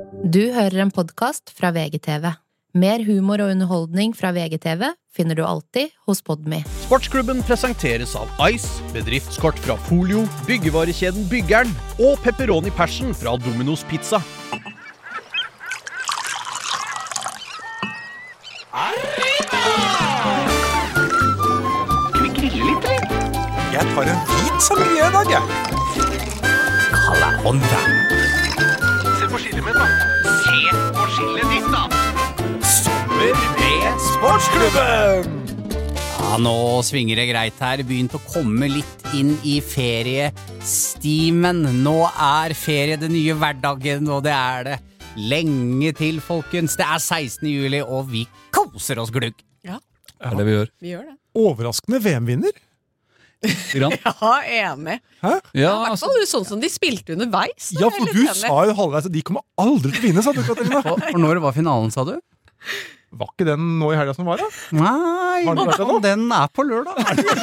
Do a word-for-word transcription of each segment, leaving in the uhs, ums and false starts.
Du hører en podcast fra V G T V. Mer humor og underholdning fra V G T V finner du alltid hos Podme. Sportsklubben presenteres av Ice, bedriftskort fra Folio, byggevarekjeden Byggeren og Pepperoni Passion fra Domino's Pizza. Skal vi grille litt, eller? Jeg tar en hvit sangria I dag, jeg. Kalla Honda. Se på skillet mitt, da. Se på skillet ditt, da. Sommer med Sportsklubben! Ja, nå svinger det greit her. Begynt å komme litt inn I feriestimen. Nå er ferie det nye hverdagen, og det er det lenge til, folkens. Det er sekstende juli, og vi koser oss glugg. Ja. Det er det vi gjør. Vi gjør det. Overraskende V M-vinner. Ja, enig. Hæ? Ja, I hvert fall sånn som de spilte underveis. Ja, for du sa jo halvveis at de kommer aldri til å vinne, sa du, Katarina. For når var finalen, sa du? Var ikke den nå I helga som var, da? Nei, Har den vært det nå? den er på lørdag.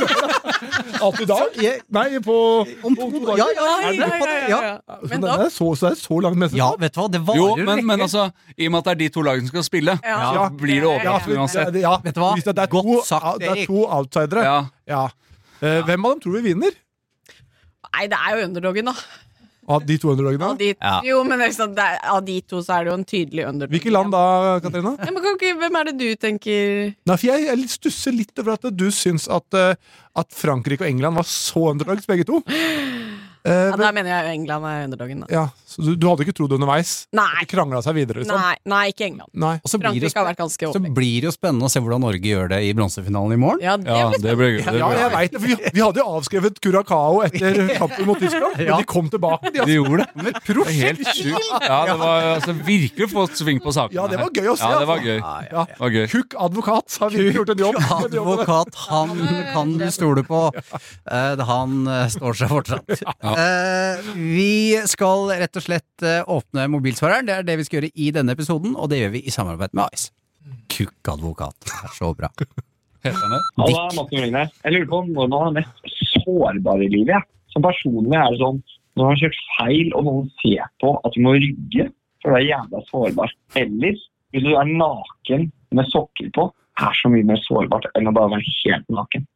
Alt I dag? Nei, på... Om to dager. Ja, ja, Ja, ja, ja, ja, ja. Så Men det da, er så, så, er det så langt mest. Ja, vet du hva, det varer Jo, jo men, lenge. men altså, I og med at det er de to lagene som skal spille, Ja. så Ja. blir det Ja, for overraskende uansett. det, ja. Vet du hva? Hvis det er Godt to, sagt, ja, det er Erik. to outsidere. Ja. Ja. Eh, hvem av dem tror vi vinner? nei, det er jo underdoggen, da. Av de to underdogene? Av de, Ja. Jo, men det er sånn, det er, av de to så er det jo en tydelig underdog. Hvilke land da, Katarina? Ja, men kan ikke, hvem er det du tenker? Nei, for jeg, jeg stusser litt over at du syns at, eh, at Frankrike og England var så underdogs, begge to. Eh, Ja, men, der mener jeg England er underdoggen, da. ja, så du, du hadde ikke trodd underveis? Nei. De kranglet seg videre, liksom? Nei, nei, ikke England. Nei. Og så blir, det, Frankrike har vært ganske så overlegen. blir det jo spennende å se hvordan Norge gjør det I bronsefinalen I morgen. Ja, det Ja, blir det blir gøy. Det Ja, blir jeg gøy. vet det, for vi, vi hadde jo avskrevet Curacao etter kampen mot Tyskland, men Ja. de kom tilbake. De, De gjorde det. Men Det er helt sjukt. Ja, det var altså, virkelig fått sving på sakene. Ja, det var her. gøy å se, Ja, det var altså. gøy. Ja. Det var gøy. Cook advokat har virkelig gjort en jobb. Advokat, han kan du stole på. Eh, Han eh, står seg fortsatt. Eh, Vi skal rett og slett eh, åpne mobilsvareren. Det er det vi skal gjøre I denne episoden, og det gjør vi I samarbeid med Ice. Kukkadvokat. Det er så bra. Heter han det? Halla, Martin Ringnes. Jeg lurer på når man er mest sårbar I livet. Som personlig er det sånn, når man har kjørt feil, og noen ser på at du må rygge, for du er jævla sårbar. Eller, hvis du er naken med sokker på, er så mye mer sårbart enn å bare være helt naken.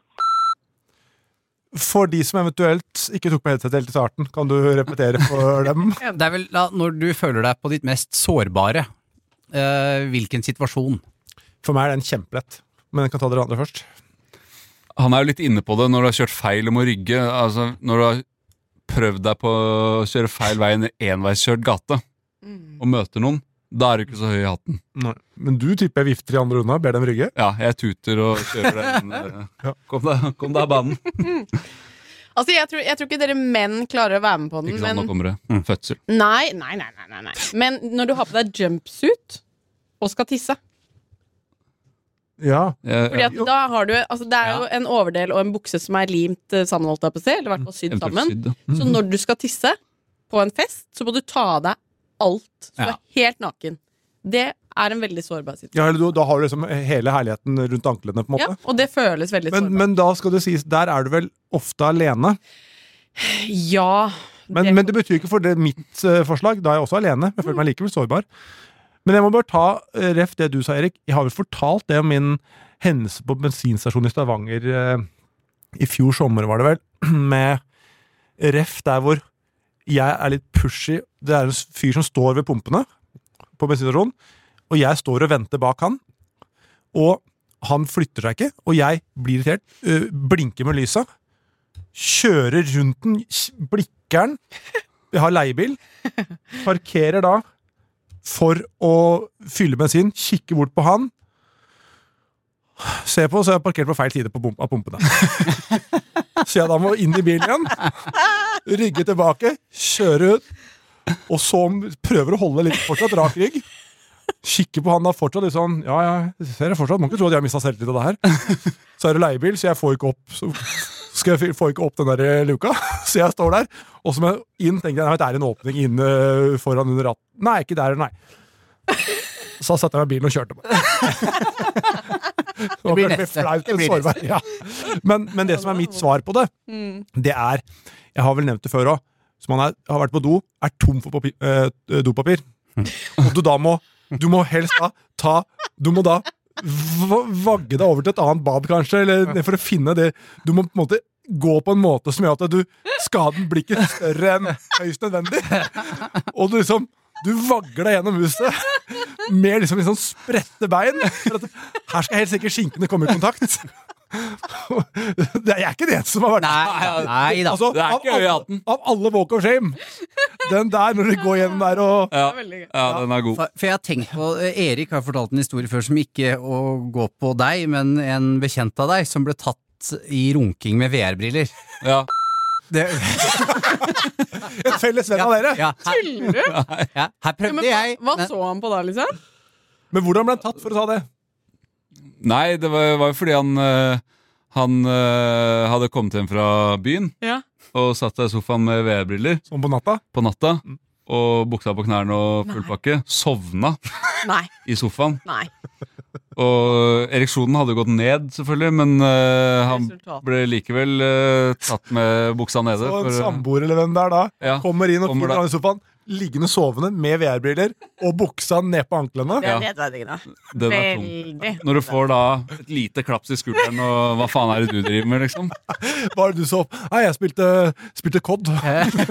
For de som eventuelt ikke tok på headset helt I starten, kan du repetere for dem? Det er vel da, når du føler deg på ditt mest sårbare, eh, hvilken situasjon? For meg er det en kjempelett, men jeg kan ta dere andre først. Han er jo litt inne på det når du har kjørt feil og må rygge. Altså, når du har prøvd deg på å kjøre feil vei I en enveiskjørt gate og møter noen, da er du ikke så høy I hatten. Nei. Men du tipper jeg vifter I andre unna, ber dem rygge. Ja, jeg tuter og kjører den. eh, Kom deg, kom deg av banen. Altså, jeg tror, jeg tror ikke dere menn klarer å være med på den, Ikke sant, nå men... kommer det fødsel. Nei, nei, nei, nei, nei, nei. Men når du har på deg jumpsuit og skal tisse, Ja. Jeg, fordi ja, at da har du, altså det er jo en overdel og en bukse som er limt eh, sammen, holdt jeg på å si, eller i hvert fall sydd eventuelt sammen. sydd, ja. Så når du skal tisse på en fest, så må du ta av deg alt. Så du Ja. er helt naken. Det er en veldig sårbar situasjon. Ja, eller du, da har du liksom hele herligheten rundt anklene på en Ja, måte. og det føles veldig Men, sårbart. men da skal det sies, der er du vel ofte alene. Ja. Men det, men det betyr ikke for det mitt uh, forslag, da er jeg også alene. Jeg føler meg likevel sårbar. Men jeg må bare ta uh, ref det du sa, Erik. Jeg har vel fortalt det om min hendelse på bensinstasjonen I Stavanger uh, I fjor sommer, var det vel, med ref der hvor jeg er litt pushy. Det er en fyr som står ved pumpene på bensinstasjonen, og jeg står og venter bak han, og han flytter seg ikke, og jeg blir irritert, uh, blinker med lysa, kjører rundt den, blikker den, jeg har leiebil, parkerer da for å fylle bensin, kikker bort på han, ser på, så har jeg parkert på feil side på pump, av pumpene. Så jeg da må inn I bilen igjen, rygge tilbake, kjøre ut, og så prøver å holde litt fortsatt rak rygg, kikker på han da fortsatt litt sånn, ja, ja, jeg ser det fortsatt, man kan ikke tro at jeg har mistet selvtillit av det her. Så er det leiebil, så jeg får ikke opp, så skal jeg få ikke opp den der luka, så jeg står der, og så må jeg inn, tenker jeg, det er en åpning inne foran under ratten. Nei, ikke der, nei. Så satte jeg meg I bilen og kjørte meg. Det blir nesten flaut, det blir nesten. Ja. Men, men det som er mitt svar på det, det er, jeg har vel nevnt det før også, så man er, har vært på do, er tom for papir, eh, dopapir. og du da må, du må helst da ta, du må da v- vagge deg over til et annet bad kanskje, eller for å finne det, du må på en måte gå på en måte som gjør at du, skaden blir ikke større enn høyst nødvendig, og du liksom, du vagger deg gjennom huset, med liksom en sånn sprette bein, for at her skal helt sikkert skinkene komme i kontakt. Det er ikke det som har vært Nei, nei da. altså, Det er av, ikke høy i av, hatten. av alle walk of shame, den der når du går gjennom der og Ja, Veldig gøy. ja den er god. For, for jeg har tenkt på, Erik har fortalt en historie før som ikke å gå på deg, men en bekjent av deg som ble tatt i runking med V R-briller. Ja. Det, en felles venn av dere. ja, her, Tuller du? ja, her Ja, prøvde men hva, jeg. hva men- så han på da, liksom? Men hvordan ble han tatt for å ta det? Nei, det var, var jo fordi han eh, Han eh, hadde kommet hjem fra byen Ja. og satt seg i sofaen med V R-briller Sånn på natta? på natta, og buksa på knærne og full pakke. Sovna Nei. i sofaen. Nei. Og ereksjonen hadde gått ned, selvfølgelig, men eh, han Resultat. ble likevel eh, tatt med buksa nede. Så en for, eh, samboer eller hvem det er da, Ja, kommer inn og kommer finner da. han i sofaen, liggende sovende med V R-briller, og buksa ned på anklene. Det Ja. er nedverdigende. den er tung. Veldig. Når du får da et lite klaps i skulderen, og hva faen er det du driver med, liksom? Hva er det du så? Nei, jeg spilte, spilte C O D.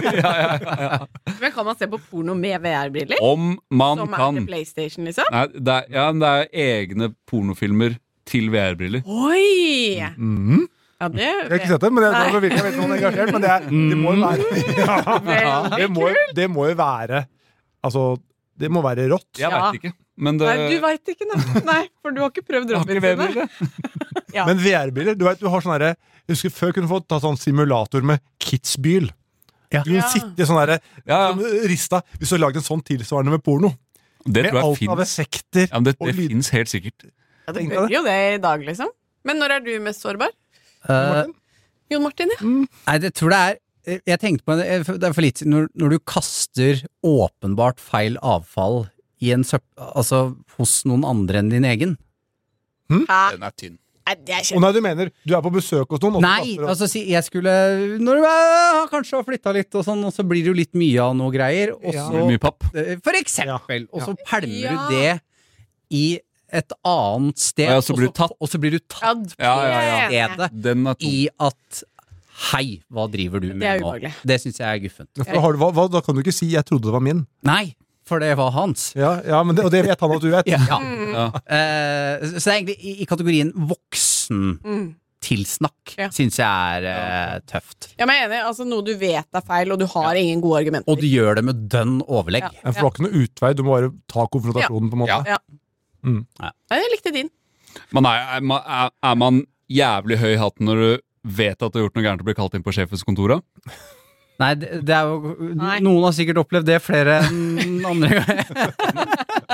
Men kan man se på porno med V R-briller? Om man Som er kan. til PlayStation, liksom? Nei, det er, ja, men det er egne pornofilmer til V R-briller. Oi! Mhm. Ja, det Jeg har ikke sett det, men det, det virker veldig sånn engasjert, men det, er, det må jo være ja, det, må, det må jo være altså, det må være rått. Jeg Ja. veit ikke. Men det, Nei, du veit ikke, nei. nei. For du har ikke prøvd jeg har ikke drømmene V R-briller. Ja. Men V R-biler, du vet, du har sånn herre jeg husker før kunne du få ta sånn simulator med Kitzbühel. Ja. Du kunne Ja. sitte i sånn herre Ja, som ja. rista hvis du har lagd en sånn tilsvarende med porno. Det Med tror jeg alt av fins. effekter. Ja, men det og det lyd. fins helt sikkert. Ja, det Tenkte bør jeg jo det i dag, liksom. Men når er du mest sårbar? Eh, Jon Martin, ja. Nei, det tror jeg er Jeg tenkte på det, det er for litt når, når du kaster åpenbart feil avfall i en søpp... Altså hos noen andre enn din egen. Hæ? Den er tynn. Nei, det er Og kjempe... nei, du mener du er på besøk hos noen? og så Nei, kaster du- altså si, jeg skulle Når du eh, kanskje har flytta litt, og sånn, og så blir det jo litt mye av noe greier, og Ja. så Mye papp. eh, For eksempel, og så pælmer Ja. du det i et annet sted, Ja, så blir du og, så, tatt. og så blir du Ja, tatt Ja, ja, ja. det er jeg enig i. stedet Den er tung. i at Hei, hva driver du Det er med nå? ubehagelig. Det syns jeg er guffent. Ja, for da har du, hva, hva, da kan du ikke si 'jeg trodde det var min'. Nei, for det var hans. Ja, ja men det, Og det vet han at du vet. Ja. Ja. Eh, så det er egentlig i, i kategorien voksen Mm. tilsnakk, Ja. syns jeg er eh, tøft. Ja, men jeg er enig. Altså, noe du vet er feil, og du har ingen gode argumenter. Og du gjør det med dønn overlegg. Ja. Ja, For du har ikke noe utvei, du må bare ta konfrontasjonen på en måte. Ja. Mm. Nei, jeg likte din. Men nei, er, man- er, er man jævlig høy i hatten når du vet at du har gjort noe gærent og blir kalt inn på sjefens kontor? da? Nei, det, det er jo Nei. Noen har sikkert opplevd det flere enn andre ganger.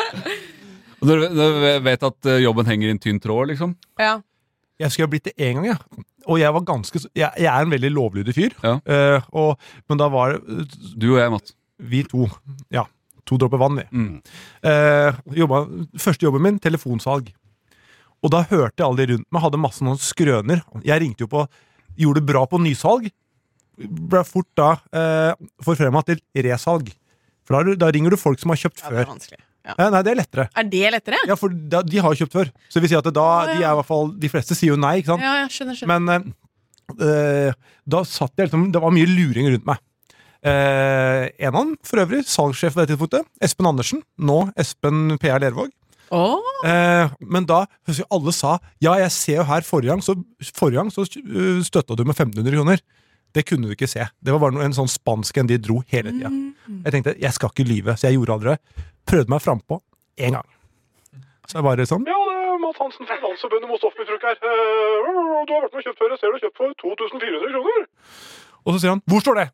Og Når du når du vet at eh, jobben henger i en tynn tråd, liksom? Ja. Jeg skulle ha blitt det én gang, jeg. Og jeg var ganske Jeg, jeg er en veldig lovlydig fyr. Ja. Eh, og, men da var det Du og jeg, Mats. vi to. Ja. To dråper vann, vi. Mm. Eh, jobba, første jobben min, telefonsalg. Og da hørte jeg alle de rundt meg hadde masse noen skrøner. Jeg ringte jo på Gjorde det bra på nysalg. Ble fort da eh, forfremma til resalg. For da, da ringer du folk som har kjøpt Ja, det er før. vanskelig. Ja. Eh, nei, det er lettere. Er det lettere? Ja, for da, de har kjøpt før. Så det vil si at det da, Å, ja. de er i hvert fall De fleste sier jo nei, ikke sant? Ja, ja, skjønner, skjønner. Men eh, eh, da satt jeg liksom Det var mye luring rundt meg. Eh, en av dem, for øvrig, salgssjef på det tidspunktet, Espen Andersen. Nå Espen P R Lervåg. Åh, Eh, men da husker jeg alle sa ja, jeg ser jo her forrige gang, så, forrige gang så uh, støtta du med femten hundre kroner. Det kunne du ikke se. Det var bare noe, en sånn spansk en de dro hele tida. Jeg tenkte jeg skal ikke lyve, så jeg gjorde aldri det. Prøvde meg frampå én gang. Så jeg bare sånn ja, det er Mads Hansen fra Landsforbundet mot stoffmisbruk her. Eh, du har vært med og kjøpt før. Jeg ser du har kjøpt for to tusen fire hundre kroner. Og så sier han hvor står det?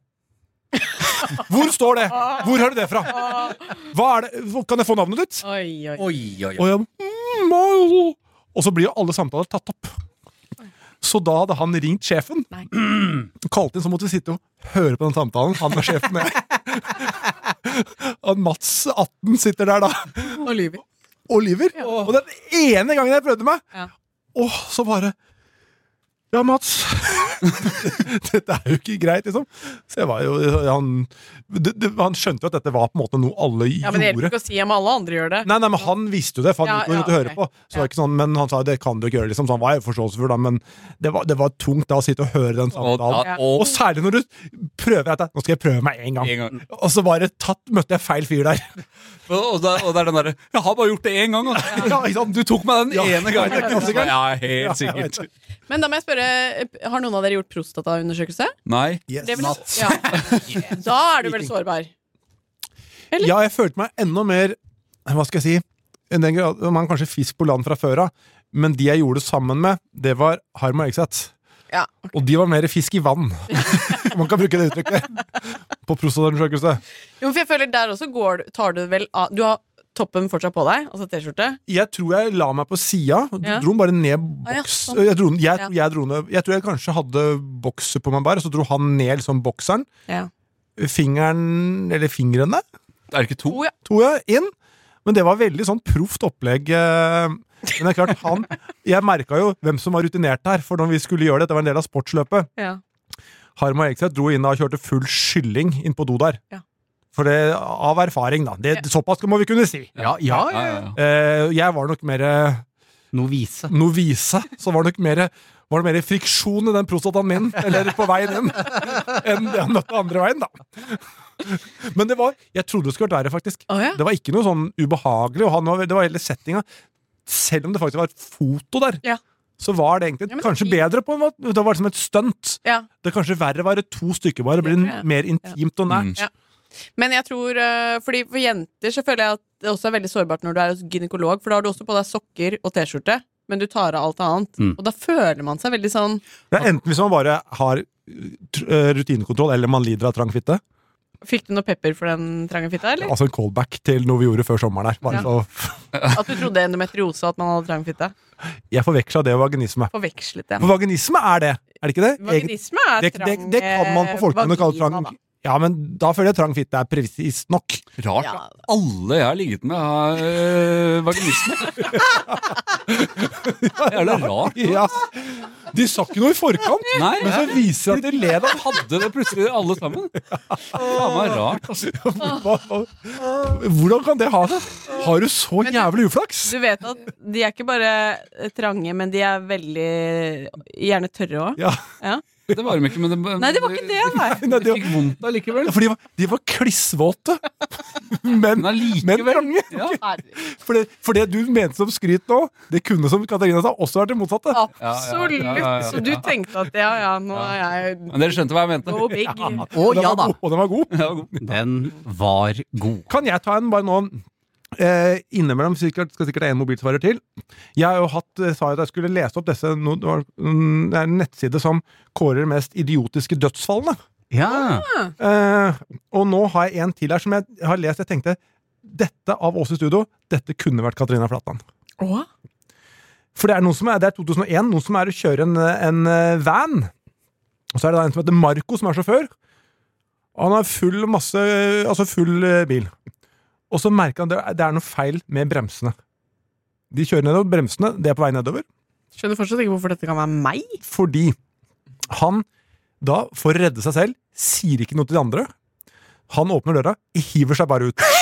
Hvor står det? Hvor har du det fra? Hva er det? Kan jeg få navnet ditt? oi, oi. Oi, oi, oi. Og, jeg, mm, og, og så blir jo alle samtaler tatt opp. Så da hadde han ringt sjefen. Nei. Kalte inn, så måtte vi sitte og høre på den samtalen. Han var sjefen. Og Mats atten sitter der da. Og lyver. Og lyver. Og den ene gangen jeg prøvde meg, Ja. og så bare Ja, Mats. Dette er jo ikke greit, liksom. Så jeg var jo han, det, det, han skjønte jo at dette var på en måte noe alle gjorde. Ja, men det hjelper ikke å si om alle andre gjør det. Nei, nei, men han visste jo det, for han Ja, gikk jo rundt ja, og høre ok. på. Så det var ikke sånn, men han sa det kan du ikke gjøre, liksom. Så han var jo forståelsesfull, da. Men det var, det var tungt da å sitte og høre den samtalen. Og, Og og, særlig når du prøver at nå skal jeg prøve meg en gang. en gang. Og så bare tatt, møtte jeg feil fyr der. Og, og, det, og det er den derre Jeg har bare gjort det én gang, altså. Ja, ikke sant? Du tok meg den Ja. ene gangen. Ja, klassikeren. Ja, helt Ja, jeg vet sikkert. det. Men da må jeg spørre, har noen av dere gjort prostataundersøkelse? Nei. Yes. Det vil- Ja. Da er du vel sårbar? Ja, jeg følte meg enda mer, hva skal jeg si, enn den grad, man kanskje fisk på land fra før av, men de jeg gjorde sammen med, det var Harm og Egseth. Ja. Og de var mer fisk i vann. Man kan bruke det uttrykket. På prostataundersøkelse. Jo, for jeg føler der også går, tar du vel av Du har toppen fortsatt på deg, altså T-skjorte. Jeg tror jeg la meg på sida. Ja. Dro den bare ned Ah, ja, boks. sånn. Jeg, dro, den- jeg, Ja. jeg, dro ned, jeg tror jeg kanskje hadde bokser på meg bare, og så dro han ned liksom bokseren. Ja. Fingeren, eller fingrene, Er det ikke to? Oh, ja. tror jeg, inn. Men det var veldig sånn proft opplegg. eh, Men det er klart, han Jeg merka jo hvem som var rutinert her, for når vi skulle gjøre det, det var en del av sportsløpet. Ja. Harm og Egseth dro inn og kjørte full skylling inn på do der. Ja. For det, av erfaring, da. Det, såpass må vi kunne si. Ja, ja, Ja, ja. ja, ja. Eh, jeg var nok mer eh, Novise. novise, så var det nok mer var det mer friksjon i den prostataen min, eller på veien inn, enn det han møtte andre veien, da. Men det var Jeg trodde det skulle vært verre, faktisk. Å, ja. Det var ikke noe sånn ubehagelig, og han var, det var hele settinga. Selv om det faktisk var et foto der, Ja. så var det egentlig Ja, men kanskje fint. bedre på en måte. Det var som et stunt. Ja. Det er kanskje verre å være to stykker bare. Det blir Ja. mer intimt og nært. Mm. Ja. Men jeg tror, øh, fordi for jenter så føler jeg at det også er veldig sårbart når du er hos gynekolog, for da har du også på deg sokker og T-skjorte, men du tar av alt annet. Mm. Og da føler man seg veldig sånn Det er enten hvis man bare har tr- eh, rutinekontroll, eller man lider av trang fitte. Fikk du noe pepper for den trange fitta, eller? Altså en callback til noe vi gjorde før sommeren her. Bare Ja. så At du trodde endometriose og at man hadde trang fitte? jeg forveksla det og vaginisme. Forvekslet det. For vaginisme er det, er det ikke det? Egentlig- Vaginisme er det, trang det, det kan man på folkemunne kalle vagina, trang. da. Ja, men da føler jeg trang fitte er presist nok. Rart. Ja. Alle jeg har ligget med, har øh, vaginisme. Jævla rart. Ja. De sa ikke noe i forkant, Nei, men så viser det at de led av hadde det plutselig alle sammen. Faen meg rart, altså. hva, hva, Hvordan kan det ha det? Har du så jævlig uflaks? Du vet at de er ikke bare trange, men de er veldig gjerne tørre òg. Ja, Ja. Det var de ikke, men det, Nei, det var ikke det, nei. nei, det det, fikk vondt allikevel. for de var, de var klissvåte. Men, Men allikevel. men trange. Ja. For det, for det du mente som skryt nå, det kunne, som Katarina sa, også vært det motsatte. Absolutt. Ja, ja, ja, ja. Så du tenkte at ja, ja, nå er jeg Men dere skjønte hva jeg mente? go big. Å Og den ja var da, god, Og den var god. Ja, god. den var god. Kan jeg ta en bare nå? Eh, innimellom sikkert, skal sikkert en mobilsvarer til. Jeg har jo hatt, eh, sa jeg at jeg skulle lese opp disse no, det var- mm, det er en nettside som kårer mest idiotiske dødsfallene. Ja. Eh, og nå har jeg en til her som jeg har lest. Jeg tenkte dette av oss i studio, dette kunne vært Katarina Flatland. Åh? For det er noen som er, det er to tusen og en, noen som er å kjøre en, en eh, van. Og så er det da en som heter Marco, som er sjåfør. Og han har full masse, altså full eh, bil. Og så merker han det, det er noe feil med bremsene. De kjører nedover bremsene, det er på vei nedover. Skjønner fortsatt ikke hvorfor dette kan være meg. Fordi han da, for å redde seg selv, sier ikke noe til de andre. Han åpner døra, hiver seg bare ut.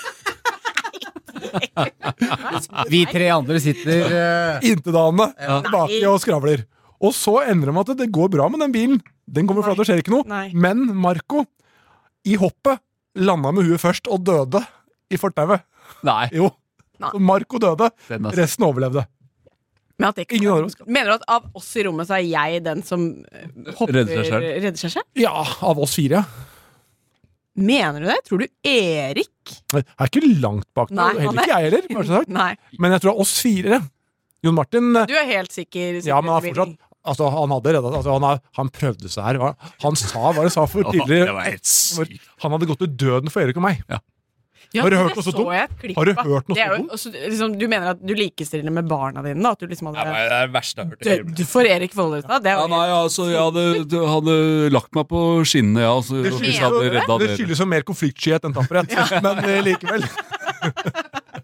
Vi tre andre sitter eh, Intetanende Ja. tilbake og skravler. Og så ender det med at det går bra med den bilen. Den kommer fra at det skjer ikke noe. Nei. Men Marco, i hoppet, landa med huet først og døde i fortauet. Nei. Jo. Nei. Så Marco døde. Den er Resten overlevde. Men at det ikke- Ingen andre skal- Mener du at av oss i rommet så er jeg den som eh, hopper, Redder seg selv. redder seg selv? Ja, av oss fire. Mener du det? Tror du Erik? Jeg er ikke langt bak det. Nei, han Heller er- ikke jeg heller, kanskje sagt. Nei. Men jeg tror oss fire. Jon Martin Du er helt sikker? Ja, men han er fortsatt Altså, han hadde reddet altså, han, har, han prøvde seg her. Hva- Han sa hva det sa for Det tidligere. var helt sykt. Han hadde gått til døden for Erik og meg. Ja, Har du det hørt noe så så dumt? jeg et klipp Har du av. hørt noe Det er så jo dumt? også, liksom, Du mener at du likestiller med barna dine? Da? At du liksom Det hadde er det verste jeg har hørt i hele mitt liv. dødd for Erik Follestad? Det Ja, var nei, altså, jeg hadde, jeg hadde lagt meg på skinnene, ja. Altså, Det hvis jeg hadde redda Det dere. skyldes jo mer konfliktskyhet enn tapperhet, men eh, likevel.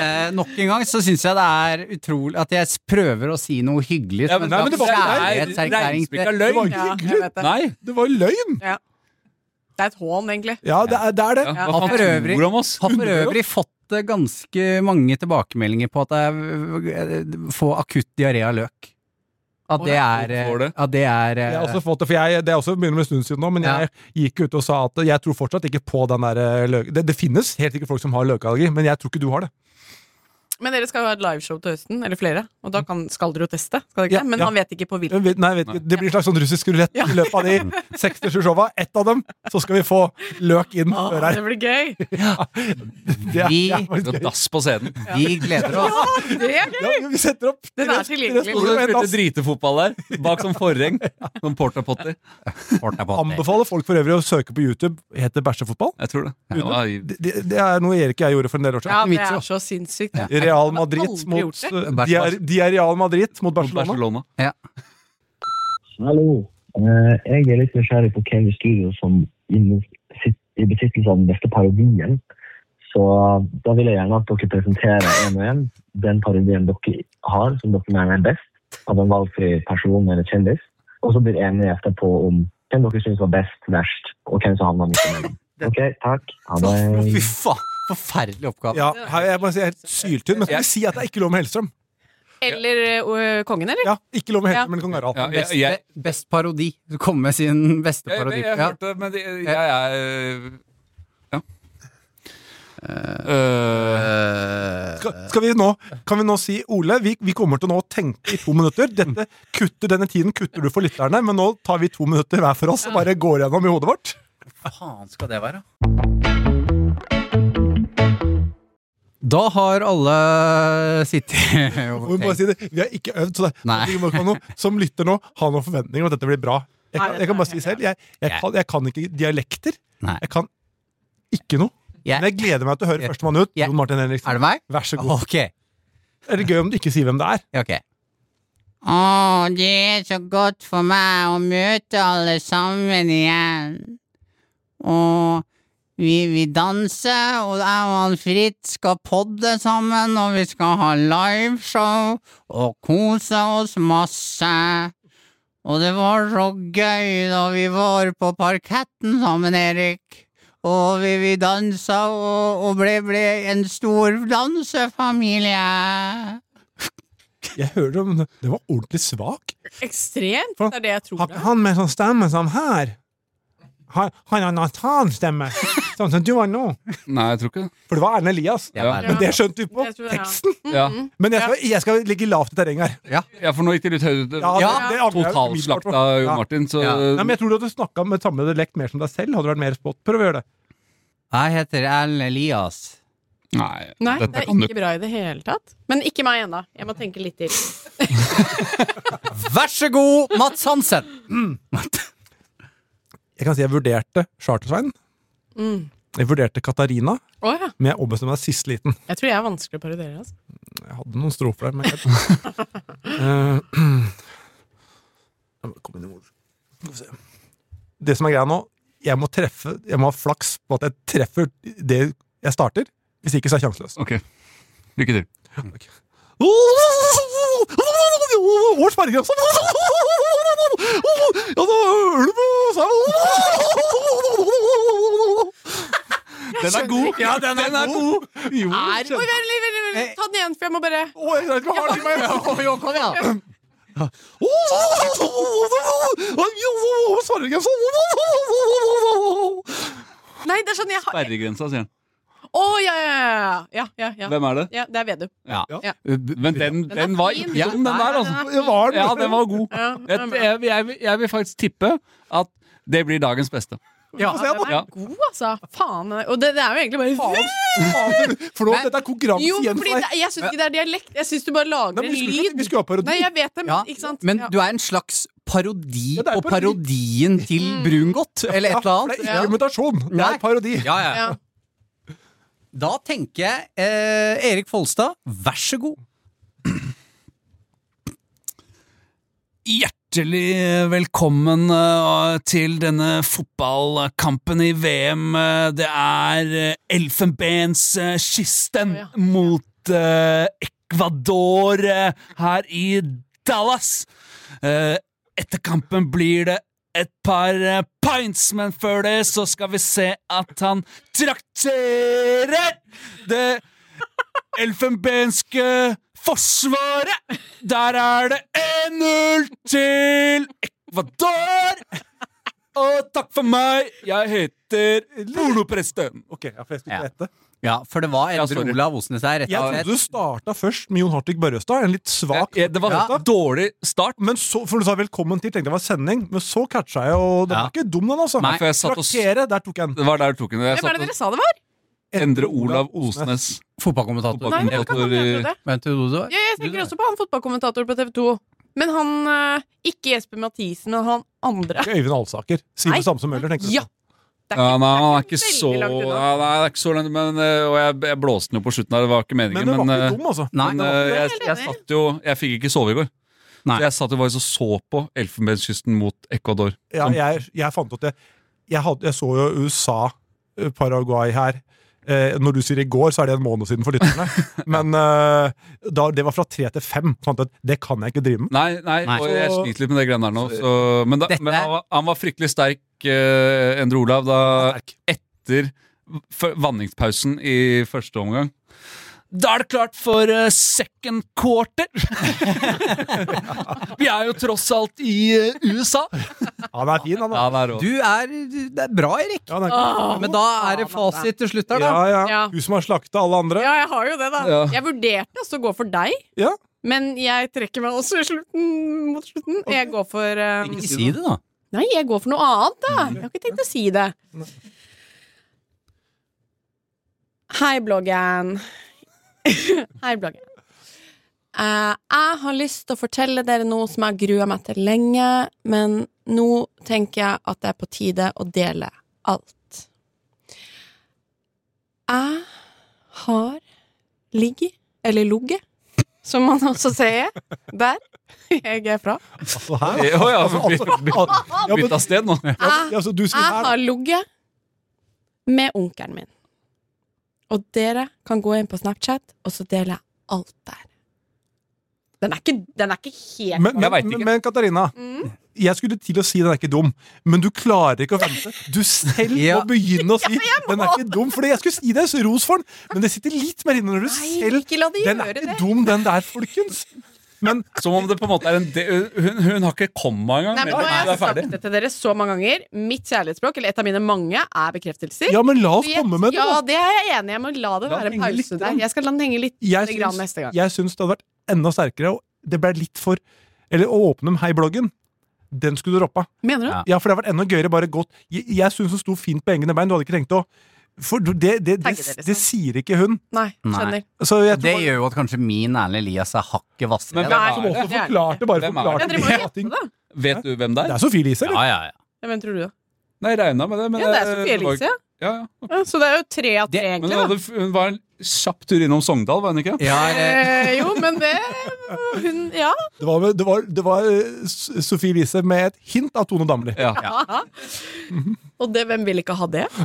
Eh, nok en gang så synes jeg det er utrolig at jeg prøver å si noe hyggelig. Ja, men, nei, men det var kjærlighetserklæring til- regnspikka Det var løgn. ikke Ja, hyggelig. jeg vet det. Nei, Det var løgn! Ja. Det er et hån, egentlig. Ja, det er det. Er det. ja, Ja. hva Har faen for øvrig- tror du om oss? Har for øvrig fått eh, ganske mange tilbakemeldinger på at jeg eh, får akutt diaré av løk. At det er eh, Hvorfor det? At det er Jeg eh, har også fått det, for jeg, det er også begynner med en stund siden nå, men Ja. jeg gikk ut og sa at jeg tror fortsatt ikke på den der eh, løk... Det, det finnes helt sikkert folk som har løkallergi, men jeg tror ikke du har det. Men dere skal jo ha et liveshow til høsten, eller flere, og da kan, skal dere jo teste. Skal dere ikke? Ja, det? Men ja. han vet ikke på Jeg hvilken. vet, nei, jeg vet ikke. Det blir en slags sånn russisk rulett i løpet av de seks til sju showa. Ett av dem, så skal vi få løk inn Åh, før her. det blir gøy! Det er, Vi- det er faktisk Du har gøy. dass på scenen. Vi gleder oss. Det er gøy! Ja, vi setter opp Den er tre- tilgjengelig. tre Og stoler så og en spilte dass. dritefotball der, bak som forheng. Som porta-potter. Anbefaler folk for øvrig å søke på YouTube. Heter bæsjefotball. Jeg tror det. det var, Det, det, det er noe Erik og jeg gjorde for en del år Ja, siden. det er så sinnssykt. Ja. Real Madrid aldri mot gjort det. eh, de er, de er Real Madrid mot Barcelona. Barcelona. Hallo. Eh, jeg er litt nysgjerrig på hvem i studio som inne- sitt- i besittelse av den beste parodien. Så da vil jeg gjerne at dere presenterer en og en den parodien dere har, som dere mener er best, av en valgfri person eller kjendis. Og så blir enige etterpå om hvem dere synes var best, verst, og hvem som havner midt imellom. Ok, takk. Ha det. Fy faen, forferdelig oppgave. Ja, her, jeg må si helt syltynn, men skal vi si at det er ikke lov med Hellstrøm? Eller ø, kongen, eller? Ja, ikke lov med Ja. Hellstrøm, men kong Harald. Ja, jeg, Best, jeg, best parodi. Komme med sin beste jeg, parodi. jeg, jeg Ja. hørte, men det, jeg er Ja. Øh, Skal, skal vi nå, kan vi nå si, Ole, vi, vi kommer til nå å tenke i to minutter. Dette kutter, Denne tiden kutter du for lytterne, men nå tar vi to minutter hver for oss og bare går gjennom i hodet vårt. Hva faen skal det være? Da har alle sittet Og vi, må bare si det, vi har ikke øvd, så det, Nei. vi må ikke ha noe, som lytter nå, ha noen forventninger om at dette blir bra. Jeg kan, jeg kan bare si selv, jeg, jeg, kan, jeg kan ikke dialekter. Nei. Jeg kan ikke noe. Jeg- Men jeg gleder meg til å høre Jeg- førstemann ut. jeg- Jon Martin Er Henriksen. det meg? Vær så god. Ok. Er det gøy om du ikke sier hvem det er? Ja, ok. Å, det er så godt for meg å møte alle sammen igjen. Og vi, vi danser, og jeg og han Fritz skal podde sammen, og vi skal ha liveshow og kose oss masse. Og det var så gøy da vi var på parketten sammen, Erik. Og vi, vi dansa og, og ble, ble en stor dansefamilie. Jeg hører om det. Det var ordentlig svak. Ekstremt. For- Det er det jeg tror Har det ikke er. han med sånn stemme som her? Har han har Nathan-stemme, sånn som du har nå? nei, jeg tror ikke det. For det var Erlend Elias. Ja, Ja. vel. Men det skjønte vi på Jeg tror det, ja. teksten. Ja, Men jeg skal, jeg skal ligge lavt i terreng her. ja for nå gikk det litt høyt. Ja, Ja, det, det angrer jeg umiddelbart på. Totalslakta Jon Ja. Martin, så Ja. Nei, men jeg tror du hadde snakket med samme dialekt mer som deg selv. Hadde du vært mer spot. Prøv å gjøre det. Jeg heter Erlend Elias. Nei, Nei, dette det er kan du ikke bra i det hele tatt. Men ikke meg ennå. Jeg må tenke litt til. Vær så god, Mats Hansen! Jeg kan si jeg vurderte Chartersveien. Mm. Jeg vurderte Katarina, Å ja. men jeg ombestemte meg sist liten. Jeg tror jeg er vanskelig å parodiere. Altså. Jeg hadde noen strofer der, men jeg... Eh, Kom inn i ord. Skal vi se. Det som er greia nå, jeg må treffe, jeg må ha flaks på at jeg treffer det jeg starter. Hvis ikke så er jeg sjanseløs. Ok, lykke til. Vår sperregrense! Ja, da ulv Den er god! Ja, den er, god! Jo, Er, oi, vent, litt, vent, vent, vent. Ta den igjen, for jeg må bare Å, jeg vet ikke hva har de med. Jo, kom igjen! Nei, det er sånn jeg har Sperregrensa, sier han. Å, ja, ja, ja, ja, ja, ja. Hvem er det? Ja, det er Vedum. Men den, Den er den var fin. ikke Ja, dum, den nei, der, den altså. er Det var den. Ja, den var god. Ja, Jeg, den er bra. jeg, jeg, jeg vil faktisk tippe at det blir dagens beste. Ja, Få se, den er Ja. god, altså. Faen. Og det, det er jo egentlig bare Faen, faen, for nå, Men- dette er konkurranse Jo, igjen fordi for det, deg. jeg syns ikke det er dialekt. Jeg syns du bare lager Nei, men en vi skulle, lyd. vi skulle ha parodi. Nei, jeg vet det, men Ja, ikke sant? men Ja. du er en slags parodi Ja, det er på parodi. parodien til Brungot, eller et eller Ja, for det annet. er ikke imitasjon, det Nei. er parodi. Ja, ja. Ja. Da tenker jeg eh, Erik Folstad, vær så god. Hjertelig velkommen uh, til denne fotballkampen i V M. Uh, Det er uh, Elfenbenskisten Å, ja. mot uh, Ecuador uh, her i Dallas. Uh, etter kampen blir det et par uh, pints, men før det så skal vi se at han trakterer det elfenbenske forsvaret. Der er det en null til Ecuador. Og takk for meg, jeg heter Pornopresten. Ok, ja, for jeg skulle ikke rette. Ja, for det var Ja, Endre sorry. Olav Osnes der. Rett Jeg og trodde slett. du starta først med Jon Hartvig Børrestad. En litt svak Ja, det var Ja. en dårlig start. Men så, for du sa velkommen til, tenkte jeg var sending. Men så catcha jeg, og den Ja. var ikke dum, den, altså. Nei, for jeg satt og s- Traktere, der tok jeg den. Det var der du tok den. Jeg Hvem er satt det og dere sa det var? Endre Olav Osnes. Fotballkommentator. Nei, det kan hende jeg trodde. Vent, du, du, Ja, jeg tenker også på han fotballkommentator på T V to. Men han eh, ikke Jesper Mathisen, men han andre. Ikke Øyvind Alsaker. Si Nei. det samme som Møller, tenkte du. Ja! Det Ja, nei, han er det ikke veldig så langt unna. ja, nei, det er ikke så langt, men, eh, og jeg, jeg blåste den jo på slutten her, det var ikke Men meningen. den var Men, ikke eh, dum, altså. Nei, men det var eh, ikke jeg, helt jeg enig. satt jo Jeg fikk ikke sove i går. Nei. Så jeg satt jo faktisk og så på Elfenbenskysten mot Ecuador. Ja, jeg, jeg fant ut det. Jeg, hadde, jeg så jo U S A, eh, Paraguay her. Eh, når du sier i går, så er det en måned siden for lytterne. Men eh, da, det var fra tre til fem. Fant jeg at det kan jeg ikke drive med. Nei, nei, Nei. og jeg Så- sliter litt med det greiene der nå. Så, men da, Dette- men han, var, han var fryktelig sterk, eh, Endre Olav, da Sterk. etter f- vanningspausen i første omgang. Da er det klart for eh, second quarter! Vi er jo tross alt i eh, U S A. Han er fin, han. Ja, Da. det er rå. Du er, det er bra, Erik. Ja, han er, Åh, Men da er det fasit til slutt her, da. ja, ja. Ja. Hun som har slakta alle andre. Ja, jeg har jo det, da. Ja. Jeg vurderte også å gå for deg, Ja. men jeg trekker meg også i slutten, mot slutten. Jeg går for eh, Ikke si det, da. Nei, jeg går for noe annet, da. Jeg har ikke tenkt å si det. Hei, bloggen. Hei, bloggen. Eh, jeg har lyst til å fortelle dere noe som jeg grua meg til lenge, men nå tenker jeg at det er på tide å dele alt. Jeg har ligget, eller ligget, som man også sier, der jeg er fra. Altså, her, Å ja, altså, bytt- altså, ja, men, Bytta sted nå. ja, altså, du sier Jeg her, da. har ligget med onkelen min. Og dere kan gå inn på Snapchat, og så deler jeg alt der. Den er ikke, den er ikke helt Men, Jeg vet men, ikke. men Katarina, Mm. jeg skulle til å si den er ikke dum, men du klarer ikke å vente. Du selv Ja. må begynne å si den er ikke dum. For jeg skulle si det, så ros for den, men det sitter litt mer inne når du Nei, selv ikke la det Den er gjøre ikke det. dum, den der, folkens. Men Som om det på en måte er en de hun, hun har ikke komma engang. Nei, men nå har Det jeg er ferdig. sagt det til dere så mange ganger. Mitt kjærlighetsspråk, eller et av mine mange, er bekreftelser. ja, men la oss Så jeg- komme med det, Ja, da. det er jeg enig i. Jeg må la det La være den en henge litt pause grann. der. Jeg skal la den henge litt Jeg grann syns, neste gang. jeg syns det hadde vært enda sterkere, og det ble litt for Eller å åpne Hei-bloggen. Den skulle du droppa. Mener du? Ja. Ja, for det hadde vært enda gøyere bare gått Jeg, jeg syns hun sto fint på engene bein. Du hadde ikke trengt å For det, det, det, Tagge det, det, liksom. det sier ikke hun. Nei, Nei. skjønner. Så jeg tror Det bare- gjør jo at kanskje min Erlend Elias er hakket hvassere. Men da. hvem Som er også det? det er forklarte, bare Hvem er forklarte Ja, dere må bra jo ting. gjette, da. Vet du hvem det Det er? er Sofie Elise, eller? Ja, ja, ja. Ja, hvem tror du, da? Nei, jeg regna med det. Men Ja, det er Sofie det var- Elise. Ja, ja. Ja, så det er jo tre av tre, Det- Men egentlig. hun, Da. hadde, hun var en kjapp tur innom Sogndal, var hun ikke? Ja, eh, Eh, jo, men det Hun Ja. Det var, det var, det var eh, S- Sofie Elise med et hint av Tone Damli. Ja. Og det, hvem vil ikke ha det?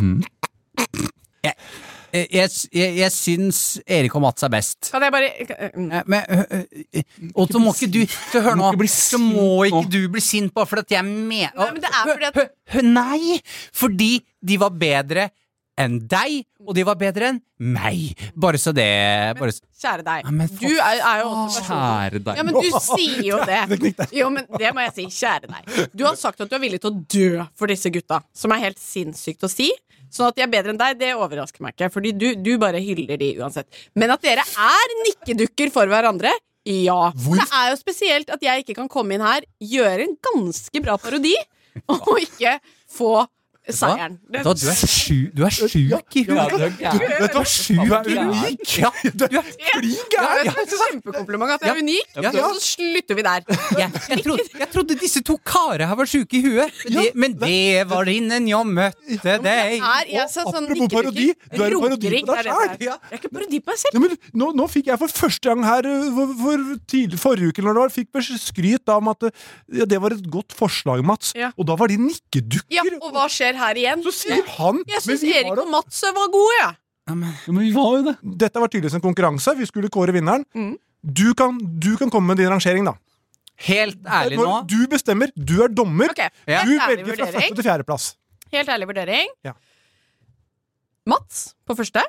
jeg, jeg, jeg, jeg syns Erik og Mats er best. Kan jeg bare mm. Eh, Men, ø, ø, ø, og så må ikke du Så hør Du må nå, ikke bli så må sint nå. ikke du bli sint på for at jeg mener Nei, men det er fordi at- Hø- hø- Nei! Fordi de var bedre enn deg, og de var bedre enn meg. Bare så det bare, så- Kjære deg. Ja, men for Du er, er jo også personen. Kjære deg. Ja, men du sier jo det. Jo, men det må jeg si. Kjære deg. Du har sagt at du er villig til å dø for disse gutta, som er helt sinnssykt å si. Sånn at de er bedre enn deg, det overrasker meg ikke, fordi du, du bare hyller de uansett. Men at dere er nikkedukker for hverandre, ja. For det er jo spesielt at jeg ikke kan komme inn her, gjøre en ganske bra parodi, og ikke få seieren. Vet du hva, du er sjuk Du er sjuk i Ja, huet. det er Vet du hva, sju er unik! Ja, Du er klin gæren! Det er et kjempekompliment at jeg er unik, Ja, ja. og så slutter vi der. jeg, jeg, trodde, jeg trodde disse to karene her var sjuke i huet, men det, men det var innen jeg møtte deg. Her, jeg sa sånn apropos parodi, du er en parodi Rodrik, på deg det er det selv. det er. Jeg er ikke parodi på meg selv. Ja, men nå, nå fikk jeg for første gang her uh, for, for tidlig, forrige uke eller når det var, fikk bes- skryt da om at uh, ja, det var et godt forslag, Mats. Ja. Og da var de nikkedukker. Ja, og hva skjer her igjen? Så sier han Jeg men syns vi har Erik da- og Mats var gode, jeg. Ja, men vi var jo det. Dette var tydeligvis en konkurranse. Vi skulle kåre vinneren. Mm. Du, kan, du kan komme med din rangering, da. Helt ærlig nå. Du bestemmer. Du er dommer. Ok, Ja. Du helt ærlig velger fra vurdering. første til fjerdeplass. Helt ærlig vurdering. Ja. Mats på første.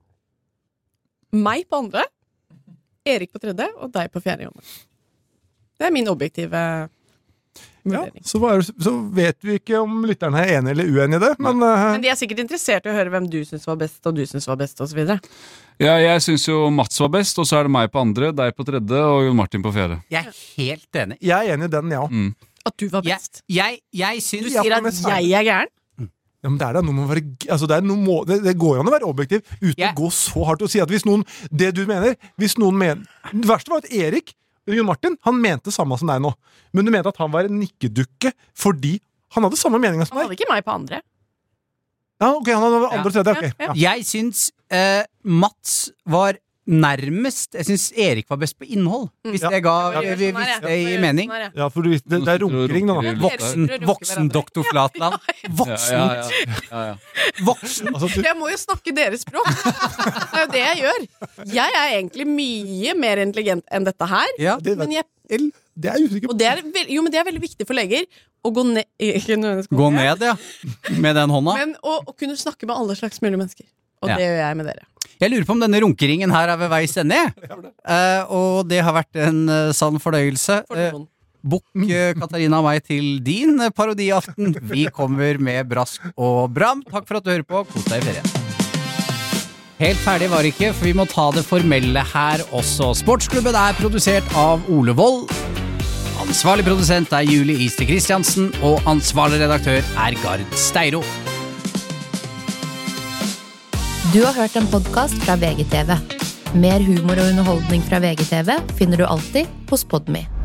Meg på andre. Erik på tredje, og deg på fjerde. Jonne. Det er min objektive Ja, vurdering. så, var, så vet vi ikke om lytterne er enige eller uenige i det, men, uh, Men de er sikkert interessert i å høre hvem du syns var best, og du syns var best, og så videre. Ja, jeg syns jo Mats var best, og så er det meg på andre, deg på tredje og Jon Martin på fjerde. Jeg er helt enig. jeg er enig i den, ja. Mm. At du var Jeg, best. jeg, jeg syns Du sier at jeg er gæren. Ja, men det er da noe med å være altså det, er noe må, det, det går jo an å være objektiv uten Jeg- å gå så hardt og si at hvis noen Det du mener Hvis noen mener Det verste var at Erik, Jon Martin, han mente samme som deg nå. Men du mente at han var en nikkedukke fordi han hadde samme meninga som Han deg. hadde ikke meg på andre. Ja, ok, han hadde andre og tredje. ok. Ja, ja. Ja. Jeg syns eh, Mats var nærmest. Jeg syns Erik var best på innhold. Hvis Ja. det ga Ja, hvis, gjør sånn her, hvis jeg. det gir Gjør mening. sånn her, jeg. Ja, for du, det, det er runkering nå. da. Voksen, Dere runker voksen hverandre. doktor Flatland. Ja, Voksen, ja, ja, ja, ja. voksen. Altså, du, Jeg må jo snakke deres språk. Det er jo det jeg gjør. Jeg er egentlig mye mer intelligent enn dette her. Ja. det, Men jeg, det er jeg usikker på. og det er, veld, jo, men det er veldig viktig for leger å gå ned, ikke nødvendigvis Gå ned, ja. Med den hånda. Men å, å kunne snakke med alle slags mulige mennesker. Og Ja. det gjør jeg med dere. Jeg lurer på om denne runkeringen her er ved veis ende. Eh, og det har vært en eh, sann fornøyelse. For Eh, noen. Bukk eh, Katarina og meg til din eh, parodiaften. Vi kommer med brask og bram. Takk for at du hører på. Kos deg i ferien. Helt ferdig var det ikke, for vi må ta det formelle her også. Sportsklubben er produsert av Ole Wold. Ansvarlig produsent er Julie Ister Kristiansen, og ansvarlig redaktør er Gard Steiro. Du har hørt en podcast fra V G T V. Mer humor og underholdning fra V G T V finner du alltid hos Podme.